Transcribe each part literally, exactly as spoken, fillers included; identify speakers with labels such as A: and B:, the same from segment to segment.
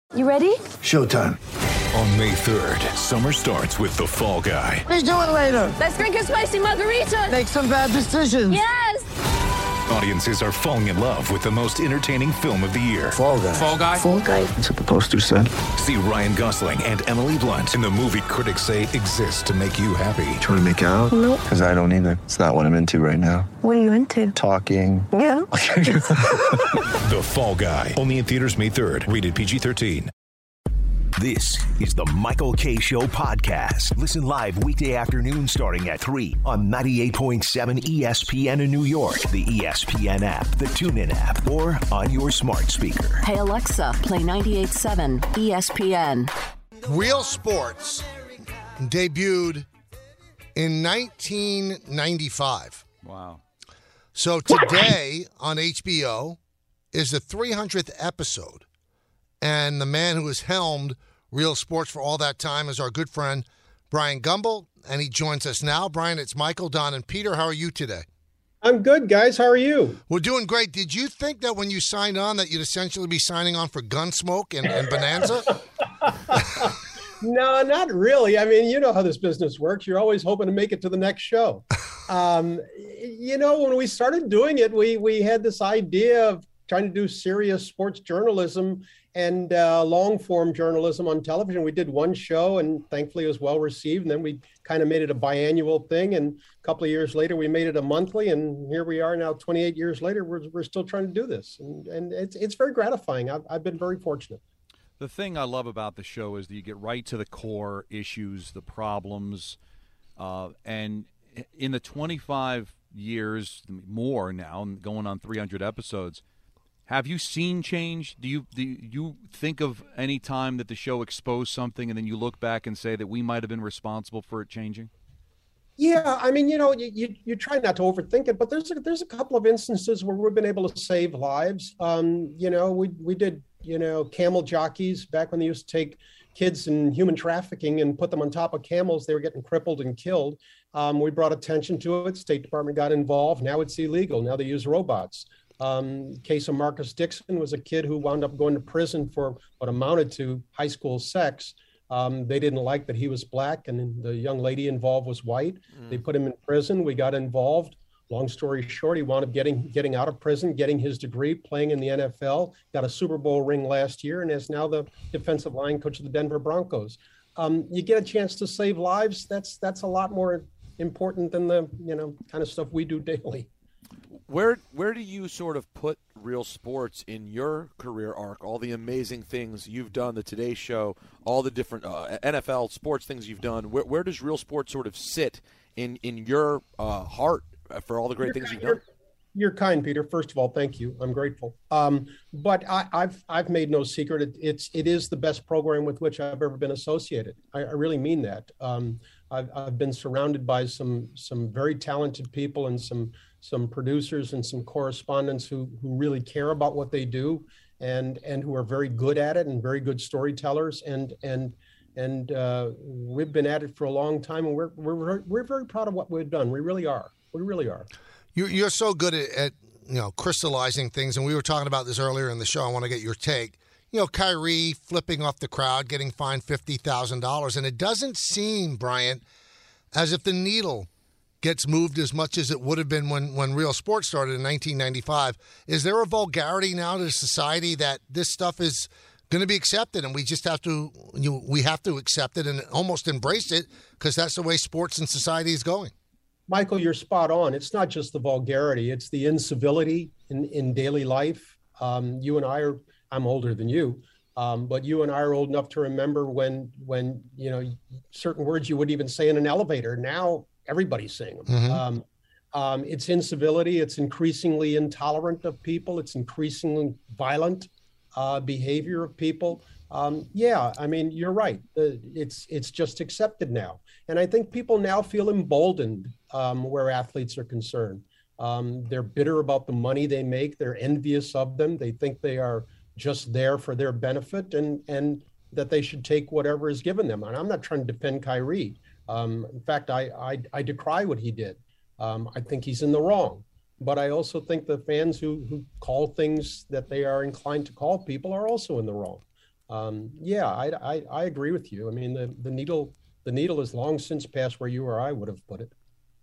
A: You ready?
B: Showtime.
C: On May third, summer starts with The Fall Guy.
B: Let's do it later.
A: Let's drink a spicy margarita.
B: Make some bad decisions.
A: Yes!
C: Audiences are falling in love with the most entertaining film of the year.
B: Fall Guy.
C: Fall Guy?
A: Fall Guy.
B: That's what the poster said.
C: See Ryan Gosling and Emily Blunt in the movie critics say exists to make you happy.
B: Trying to make it out?
A: Nope.
B: Because I don't either. It's not what I'm into right now.
A: What are you into?
B: Talking.
A: Yeah.
C: The Fall Guy. Only in theaters May third. Rated P G thirteen.
D: This is the Michael Kay Show podcast. Listen live weekday afternoon starting at three on ninety-eight point seven E S P N in New York, the E S P N app, the TuneIn app, or on your smart speaker.
E: Hey, Alexa, play ninety-eight point seven E S P N.
F: Real Sports debuted in nineteen ninety-five.
G: Wow.
F: So today on H B O is the three hundredth episode. And the man who has helmed Real Sports for all that time is our good friend, Brian Gumbel, and he joins us now. Brian, it's Michael, Don, and Peter. How are you today?
H: I'm good, guys. How are you?
F: We're doing great. Did you think that when you signed on that you'd essentially be signing on for Gunsmoke and, and Bonanza?
H: No, not really. I mean, you know how this business works. You're always hoping to make it to the next show. Um, you know, when we started doing it, we we had this idea of trying to do serious sports journalism and uh, long-form journalism on television. We did one show, and thankfully it was well-received. And then we kind of made it a biannual thing. And a couple of years later, we made it a monthly. And here we are now, twenty-eight years later, we're, we're still trying to do this. And, and it's it's very gratifying. I've, I've been very fortunate.
G: The thing I love about the show is that you get right to the core issues, the problems. Uh, and in the twenty-five years, more now, going on three hundred episodes, have you seen change? Do you do you think of any time that the show exposed something and then you look back and say that we might have been responsible for it changing?
H: Yeah, I mean, you know, you, you, you try not to overthink it, but there's a, there's a couple of instances where we've been able to save lives. Um, you know, we we did, you know, camel jockeys back when they used to take kids in human trafficking and put them on top of camels. They were getting crippled and killed. Um, we brought attention to it. State Department got involved. Now it's illegal. Now they use robots. Um, case of Marcus Dixon was a kid who wound up going to prison for what amounted to high school sex. Um, they didn't like that he was black and the young lady involved was white. Mm. They put him in prison. We got involved. Long story short, he wound up getting getting out of prison, getting his degree, playing in the N F L, got a Super Bowl ring last year, and is now the defensive line coach of the Denver Broncos. Um, you get a chance to save lives. That's that's a lot more important than the you know kind of stuff we do daily.
I: Where where do you sort of put Real Sports in your career arc? All the amazing things you've done, the Today Show, all the different uh, N F L sports things you've done. Where where does Real Sports sort of sit in in your uh, heart for all the great
H: you're,
I: things you've
H: you're,
I: done?
H: You're kind, Peter. First of all, thank you. I'm grateful. Um, but I, I've I've made no secret. It, it's it is the best program with which I've ever been associated. I, I really mean that. Um, I've I've been surrounded by some some very talented people and some. some producers and some correspondents who who really care about what they do and and who are very good at it and very good storytellers and and and uh, we've been at it for a long time and we're we're we're very proud of what we've done. We really are. We really are.
F: You're you're so good at, at you know crystallizing things, and we were talking about this earlier in the show. I want to get your take. You know, Kyrie flipping off the crowd, getting fined fifty thousand dollars, and it doesn't seem, Bryant, as if the needle gets moved as much as it would have been when, when Real Sports started in nineteen ninety-five. Is there a vulgarity now to society that this stuff is going to be accepted and we just have to you we have to accept it and almost embrace it because that's the way sports and society is going?
H: Michael, you're spot on. It's not just the vulgarity. It's the incivility in, in daily life. Um, you and I are, I'm older than you, um, but you and I are old enough to remember when, when you know, certain words you wouldn't even say in an elevator. Now, everybody's saying them. Mm-hmm. Um, um, it's incivility. It's increasingly intolerant of people. It's increasingly violent uh, behavior of people. Um, yeah, I mean, you're right. The, it's it's just accepted now. And I think people now feel emboldened um, where athletes are concerned. Um, they're bitter about the money they make. They're envious of them. They think they are just there for their benefit and, and that they should take whatever is given them. And I'm not trying to defend Kyrie. Um, in fact, I, I, I decry what he did. Um, I think he's in the wrong. But I also think the fans who, who call things that they are inclined to call people are also in the wrong. Um, yeah, I, I, I agree with you. I mean, the, the needle the needle is long since past where you or I would have put it.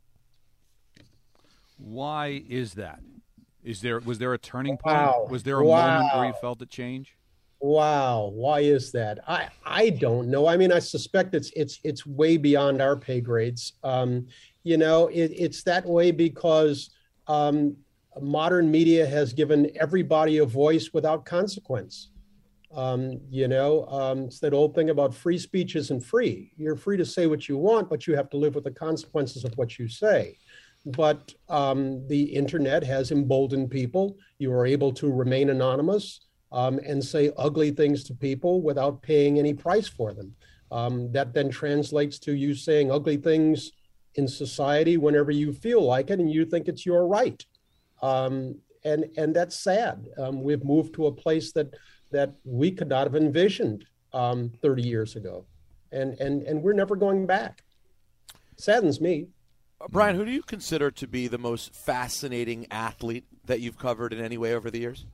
G: Why is that? Is there was there a turning point?
H: Wow.
G: Was there a
H: Wow.
G: moment where you felt it change?
H: Wow, why is that? I I don't know. I mean, I suspect it's it's it's way beyond our pay grades. Um, you know, it, it's that way because um, modern media has given everybody a voice without consequence. Um, you know, um, it's that old thing about free speech isn't free. You're free to say what you want, but you have to live with the consequences of what you say. But um, the internet has emboldened people. You are able to remain anonymous um, and say ugly things to people without paying any price for them. Um, that then translates to you saying ugly things in society whenever you feel like it and you think it's your right. Um, and, and that's sad. Um, we've moved to a place that that we could not have envisioned um, thirty years ago. And, and, and we're never going back. Saddens me.
I: Uh, Brian, who do you consider to be the most fascinating athlete that you've covered in any way over the years?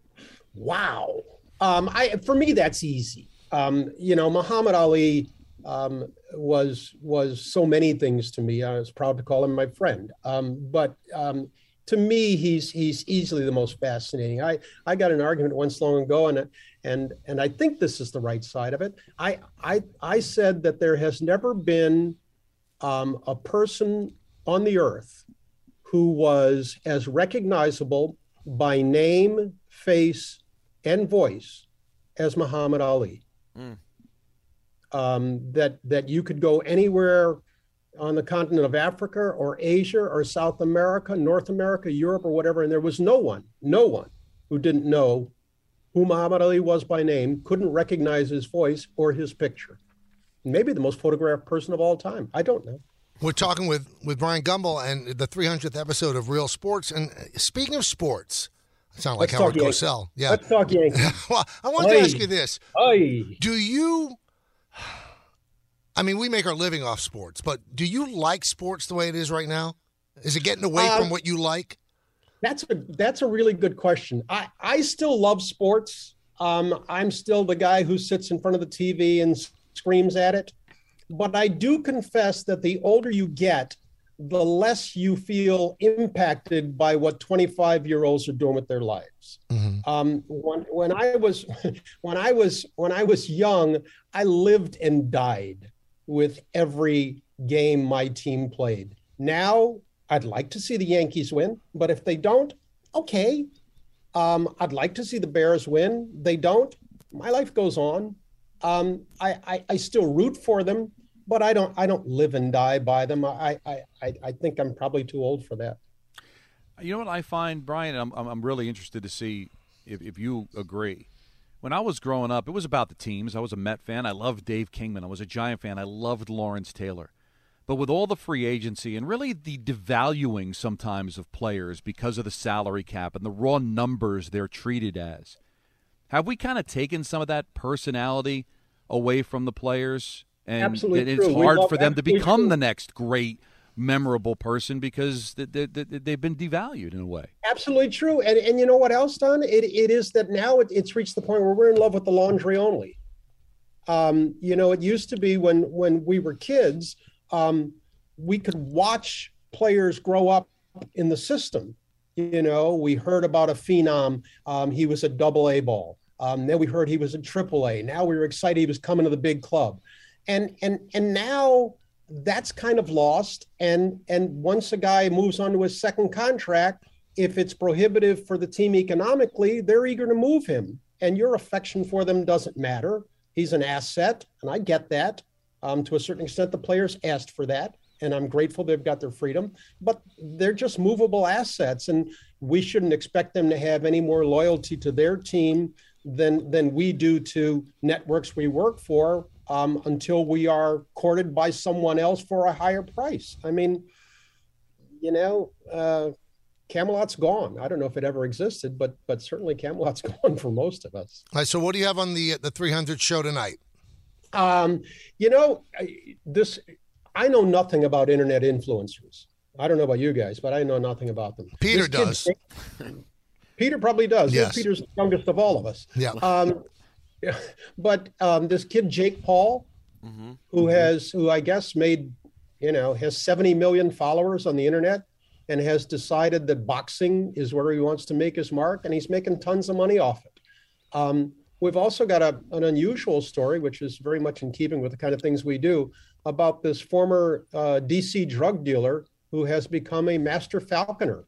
H: Wow. Um, I, for me, that's easy. Um, you know, Muhammad Ali um, was was so many things to me. I was proud to call him my friend. Um, but um, to me, he's he's easily the most fascinating. I, I got an argument once long ago, and and and I think this is the right side of it. I I I said that there has never been um, a person on the earth who was as recognizable by name, face, and voice as Muhammad Ali. Mm. Um, that that you could go anywhere on the continent of Africa or Asia or South America, North America, Europe, or whatever, and there was no one, no one who didn't know who Muhammad Ali was by name, couldn't recognize his voice or his picture. Maybe the most photographed person of all time. I don't know.
F: We're talking with, with Brian Gumbel and the three hundredth episode of Real Sports. And speaking of sports, I sound like
H: Let's
F: Howard
H: talk
F: Cosell. Yeah.
H: Let's talk Yankees.
F: Well, I wanted
H: Oy.
F: to ask you this.
H: Oy.
F: Do you, I mean, we make our living off sports, but do you like sports the way it is right now? Is it getting away
H: Um,
F: from what you like?
H: That's a that's a really good question. I, I still love sports. Um, I'm still the guy who sits in front of the T V and s- screams at it. But I do confess that the older you get, the less you feel impacted by what twenty-five-year-olds are doing with their lives.
F: Mm-hmm.
H: Um, when when I was when I was when I was young, I lived and died with every game my team played. Now, I'd like to see the Yankees win, but if they don't, okay. Um, I'd like to see the Bears win. They don't. My life goes on. Um, I, I, I still root for them, but I don't I don't live and die by them. I I, I, I think I'm probably too old for that.
G: You know what I find, Brian? I'm I'm really interested to see if, if you agree. When I was growing up, it was about the teams. I was a Met fan. I loved Dave Kingman. I was a Giant fan. I loved Lawrence Taylor. But with all the free agency and really the devaluing sometimes of players because of the salary cap and the raw numbers they're treated as, have we kind of taken some of that personality away from the players? And
H: Absolutely
G: it's
H: true. We
G: hard
H: love-
G: for them to
H: absolutely
G: become
H: true.
G: the next great, memorable person because they, they, they, they've been devalued in a way.
H: Absolutely true. And and you know what else, Don? It it is that now it, it's reached the point where we're in love with the laundry only. Um, you know, it used to be when when we were kids, um, we could watch players grow up in the system. You know, we heard about a phenom. Um, he was a double A ball. Um, then we heard he was a triple A. Now we were excited he was coming to the big club. And and and now that's kind of lost. And and once a guy moves on to his second contract, if it's prohibitive for the team economically, they're eager to move him. And your affection for them doesn't matter. He's an asset, and I get that. Um, to a certain extent, the players asked for that, and I'm grateful they've got their freedom. But they're just movable assets, and we shouldn't expect them to have any more loyalty to their team than than we do to networks we work for, um, until we are courted by someone else for a higher price. I mean, you know, uh, Camelot's gone. I don't know if it ever existed, but but certainly Camelot's gone for most of us.
F: All right, so what do you have on the the three hundred show tonight?
H: Um, you know, I- this I know nothing about internet influencers. I don't know about you guys, but I know nothing about them.
F: Peter
H: This
F: does.
H: kid- Peter probably does.
F: Yes.
H: Peter's the youngest of all of us.
F: Yeah.
H: Um, Yeah. But um, this kid, Jake Paul, mm-hmm. who mm-hmm. has, who I guess made, you know, has seventy million followers on the internet and has decided that boxing is where he wants to make his mark, and he's making tons of money off it. Um, we've also got a, an unusual story, which is very much in keeping with the kind of things we do, about this former uh, D C drug dealer who has become a master falconer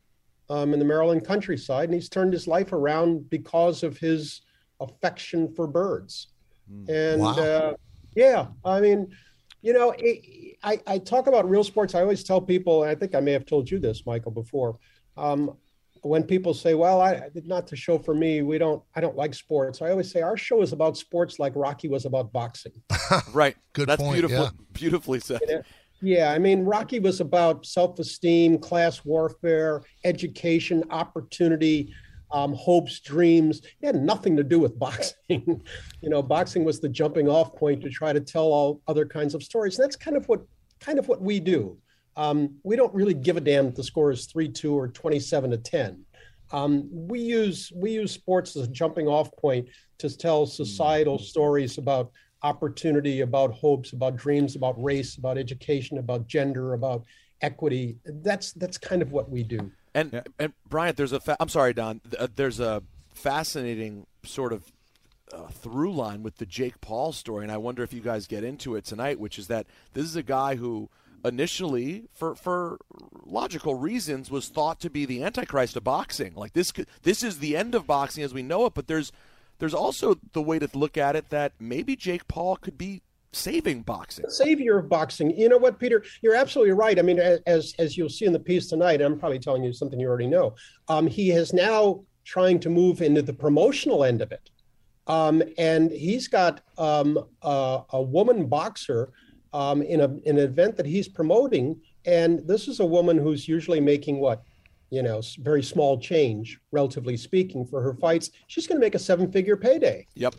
H: um, in the Maryland countryside. And he's turned his life around because of his affection for birds. Mm. And
F: wow.
H: uh, yeah, I mean, you know, it, I, I talk about real sports. I always tell people, and I think I may have told you this, Michael, before. Um, when people say, well, I not the show for me, we don't, I don't like sports. I always say our show is about sports like Rocky was about boxing.
I: Right.
F: Good
I: That's
F: point.
I: beautiful.
F: Yeah.
I: Beautifully said.
H: Yeah. Yeah, I mean, Rocky was about self-esteem, class warfare, education, opportunity, um, hopes, dreams. It had nothing to do with boxing. You know, boxing was the jumping off point to try to tell all other kinds of stories. And that's kind of what kind of what we do. Um, we don't really give a damn if the score is three two or twenty-seven to ten. Um, we use we use sports as a jumping off point to tell societal stories about opportunity, about hopes, about dreams, about race, about education, about gender, about equity. That's that's kind of what we do.
I: And yeah. and Bryant, there's a fa- I'm sorry, Don. Uh, there's a fascinating sort of uh, through line with the Jake Paul story, and I wonder if you guys get into it tonight. Which is that this is a guy who initially, for for logical reasons, was thought to be the Antichrist of boxing. Like this, could, this is the end of boxing as we know it. But there's There's also the way to look at it that maybe Jake Paul could be saving boxing.
H: Savior of boxing. You know what, Peter? You're absolutely right. I mean, as as you'll see in the piece tonight, I'm probably telling you something you already know. Um, he is now trying to move into the promotional end of it. Um, and he's got um, a, a woman boxer um, in, a, in an event that he's promoting. And this is a woman who's usually making what? You know, very small change, relatively speaking, for her fights. She's going to make a seven-figure payday.
I: Yep.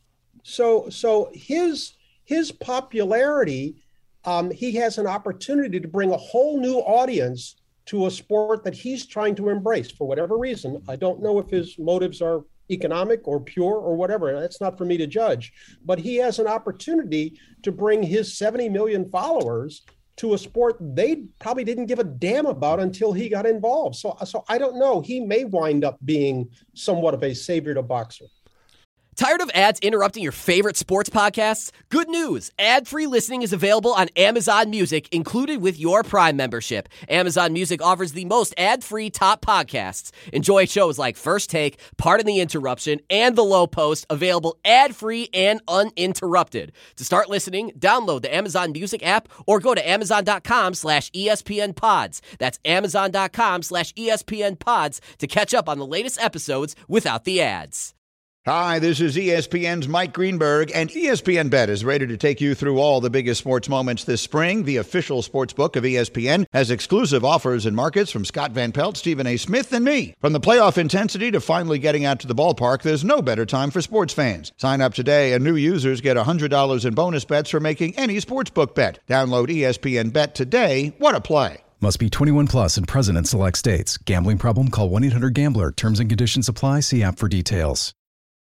H: So, so his his popularity, um, he has an opportunity to bring a whole new audience to a sport that he's trying to embrace for whatever reason. I don't know if his motives are economic or pure or whatever. That's not for me to judge. But he has an opportunity to bring his seventy million followers to a sport they probably didn't give a damn about until he got involved. So, so I don't know. He may wind up being somewhat of a savior to boxer.
J: Tired of ads interrupting your favorite sports podcasts? Good news! Ad-free listening is available on Amazon Music, included with your Prime membership. Amazon Music offers the most ad-free top podcasts. Enjoy shows like First Take, Pardon the Interruption, and The Low Post, available ad-free and uninterrupted. To start listening, download the Amazon Music app or go to amazon.com slash ESPN pods. That's amazon.com slash ESPN pods to catch up on the latest episodes without the ads.
K: Hi, this is E S P N's Mike Greenberg, and E S P N Bet is ready to take you through all the biggest sports moments this spring. The official sports book of E S P N has exclusive offers and markets from Scott Van Pelt, Stephen A. Smith, and me. From the playoff intensity to finally getting out to the ballpark, there's no better time for sports fans. Sign up today, and new users get one hundred dollars in bonus bets for making any sportsbook bet. Download E S P N Bet today. What a play.
L: Must be twenty-one plus and present in select states. Gambling problem? Call one eight hundred gambler. Terms and conditions apply. See app for details.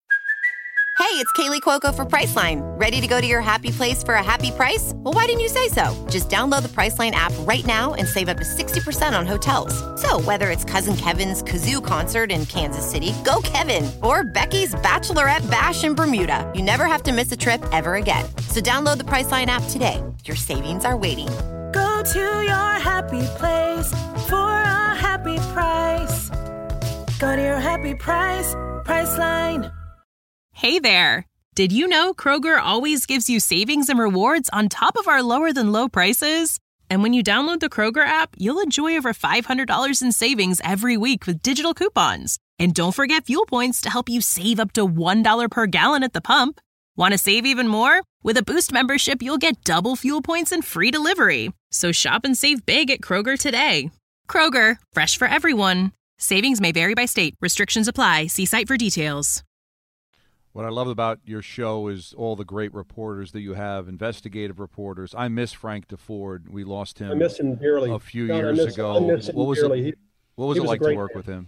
M: Hey, it's Kaylee Cuoco for Priceline. Ready to go to your happy place for a happy price? Well, why didn't you say so? Just download the Priceline app right now and save up to sixty percent on hotels. So whether it's Cousin Kevin's Kazoo Concert in Kansas City, go Kevin, or Becky's Bachelorette Bash in Bermuda, you never have to miss a trip ever again. So download the Priceline app today. Your savings are waiting.
N: Go to your happy place for a happy price. Go to your happy price, Priceline.
O: Hey there! Did you know Kroger always gives you savings and rewards on top of our lower-than-low prices? And when you download the Kroger app, you'll enjoy over five hundred dollars in savings every week with digital coupons. And don't forget fuel points to help you save up to one dollar per gallon at the pump. Want to save even more? With a Boost membership, you'll get double fuel points and free delivery. So shop and save big at Kroger today. Kroger, fresh for everyone. Savings may vary by state. Restrictions apply. See site for details.
G: What I love about your show is all the great reporters that you have, investigative reporters. I miss Frank DeFord. We lost him,
H: I miss him dearly.
G: a few
H: God,
G: years
H: I miss,
G: ago.
H: I miss him
G: what was
H: dearly.
G: it,
H: He,
G: what was
H: he
G: it
H: was
G: like
H: to
G: work
H: man.
G: with him?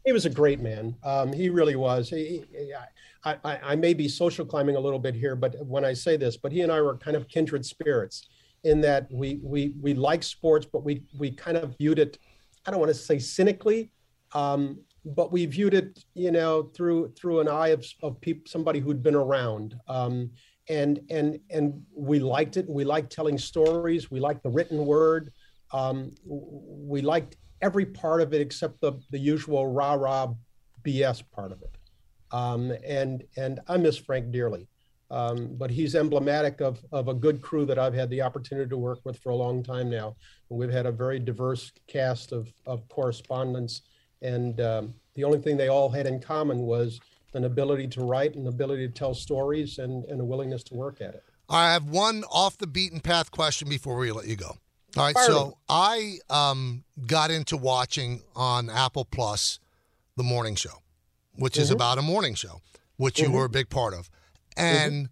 H: He was a great man. Um, he really was. He, he, I, I, I may be social climbing a little bit here, but when I say this, but he and I were kind of kindred spirits in that we we we like sports, but we we kind of viewed it, I don't want to say cynically, um, but we viewed it, you know, through through an eye of of people, somebody who'd been around, um, and and and we liked it. We liked telling stories. We liked the written word. Um, we liked every part of it except the the usual rah rah B S part of it. Um, and and I miss Frank dearly, um, but he's emblematic of of a good crew that I've had the opportunity to work with for a long time now. We've had a very diverse cast of of correspondents, and um, the only thing they all had in common was an ability to write, an ability to tell stories, and, and a willingness to work at it.
F: I have one off the beaten path question before we let you go. All right,
H: Fire
F: so
H: me.
F: I um, got into watching on Apple Plus the morning show, which is
H: Mhm.
F: about a morning show, which
H: Mhm.
F: you were a big part of. And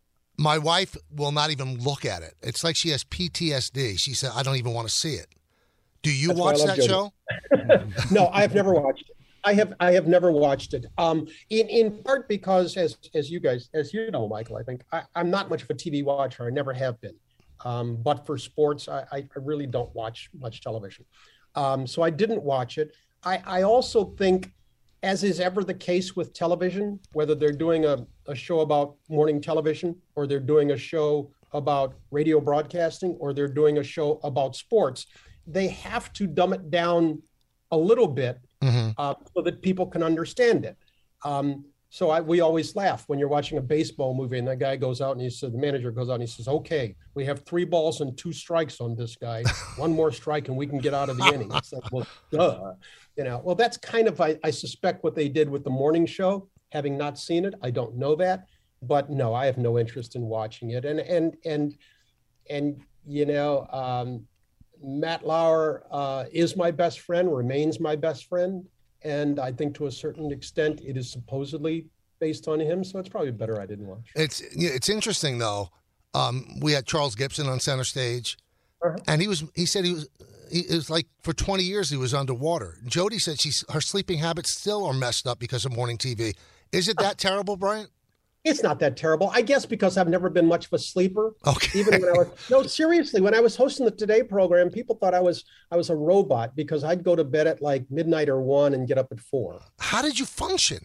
F: my wife will not even look at it. It's like she has P T S D. She said, I don't even want to see it. Do you
H: That's why I
F: watch
H: love
F: that
H: Jody.
F: show?
H: No, I have never watched it. I have I have never watched it. Um, in in part because as as you guys as you know, Michael, I think I, I'm not much of a T V watcher. I never have been. Um, but for sports, I, I really don't watch much television. Um, so I didn't watch it. I, I also think, as is ever the case with television, whether they're doing a, a show about morning television or they're doing a show about radio broadcasting or they're doing a show about sports, they have to dumb it down a little bit uh, so that people can understand it. Um, so I, we always laugh when you're watching a baseball movie and the guy goes out and he says, the manager goes out and he says, okay, we have three balls and two strikes on this guy. One more strike and we can get out of the inning. It's like, well, duh. You know, well, that's kind of, I, I suspect what they did with the morning show. Having not seen it, I don't know that, but no, I have no interest in watching it. And, and, and, and, you know, um, Matt Lauer uh, is my best friend, remains my best friend. And I think to a certain extent, it is supposedly based on him. So it's probably better I didn't watch.
F: It's yeah, it's interesting though. Um, we had Charles Gibson on center stage,
H: uh-huh.
F: and he was he said he was he, it was like for twenty years he was underwater. Jody said she's her sleeping habits still are messed up because of morning T V. Is it that terrible, Brian?
H: It's not that terrible, I guess, because I've never been much of a sleeper.
F: Okay.
H: Even when I was no, seriously, when I was hosting the Today program, people thought I was I was a robot because I'd go to bed at like midnight or one and get up at four.
F: How did you function?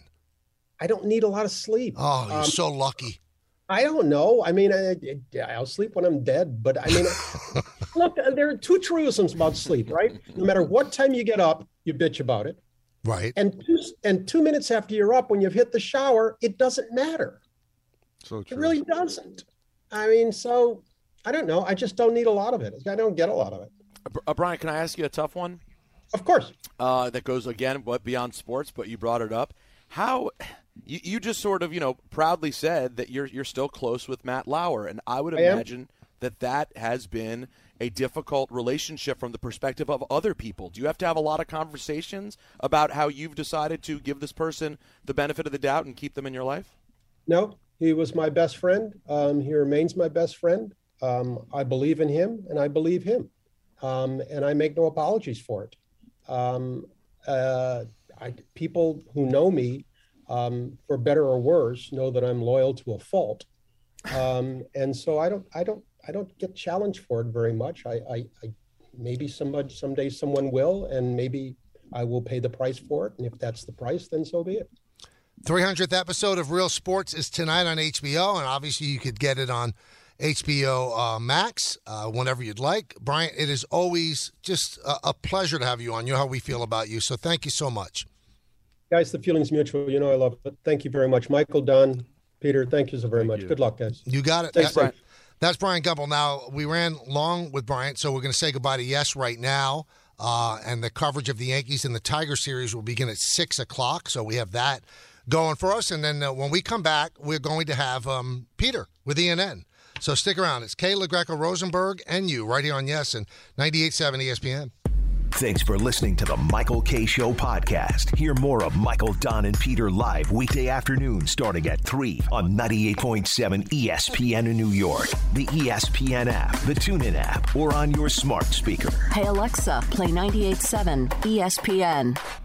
H: I don't need a lot of sleep.
F: Oh, you're
H: Um,
F: so lucky.
H: I don't know. I mean, I, I'll sleep when I'm dead, but I mean, look, there are two truisms about sleep, right? No matter what time you get up, you bitch about it.
F: Right.
H: And two, and two minutes after you're up, when you've hit the shower, it doesn't matter.
G: So true.
H: It really doesn't. I mean, so I don't know. I just don't need a lot of it. I don't get a lot of it.
I: Uh, Brian, can I ask you a tough one?
H: Of course.
I: Uh, that goes, again, what beyond sports, but you brought it up. How you, you just sort of, you know, proudly said that you're you're still close with Matt Lauer, and I would
H: I am.
I: imagine that that has been a difficult relationship from the perspective of other people. Do you have to have a lot of conversations about how you've decided to give this person the benefit of the doubt and keep them in your life?
H: No, he was my best friend. Um, he remains my best friend. Um, I believe in him, and I believe him, um, and I make no apologies for it. Um, uh, I, people who know me, um, for better or worse, know that I'm loyal to a fault, um, and so I don't, I don't, I don't get challenged for it very much. I, I, I maybe somebody someday someone will, and maybe I will pay the price for it. And if that's the price, then so be it.
F: three hundredth episode of Real Sports is tonight on H B O, and obviously you could get it on H B O uh, Max uh, whenever you'd like. Brian, it is always just a, a pleasure to have you on. You know how we feel about you, so thank you so much.
H: Guys, the feeling's mutual. You know I love it. Thank you very much. Michael, Don, Peter, thank you so very much.
G: you.
H: Good luck, guys.
F: You got it.
H: Thanks,
F: That-
H: Brian.
F: That's Brian Gumbel. Now, we ran long with Brian, so we're going to say goodbye to Yes right now. Uh, and the coverage of the Yankees and the Tiger series will begin at six o'clock, so we have that going for us. And then uh, when we come back, we're going to have um, Peter with E N N. So stick around. It's Kayla Greco-Rosenberg and you right here on Yes and ninety-eight point seven E S P N.
D: Thanks for listening to the Michael K. Show podcast. Hear more of Michael, Don, and Peter live weekday afternoon starting at three on ninety-eight point seven E S P N in New York, the E S P N app, the TuneIn app, or on your smart speaker.
E: Hey Alexa, play ninety-eight point seven E S P N.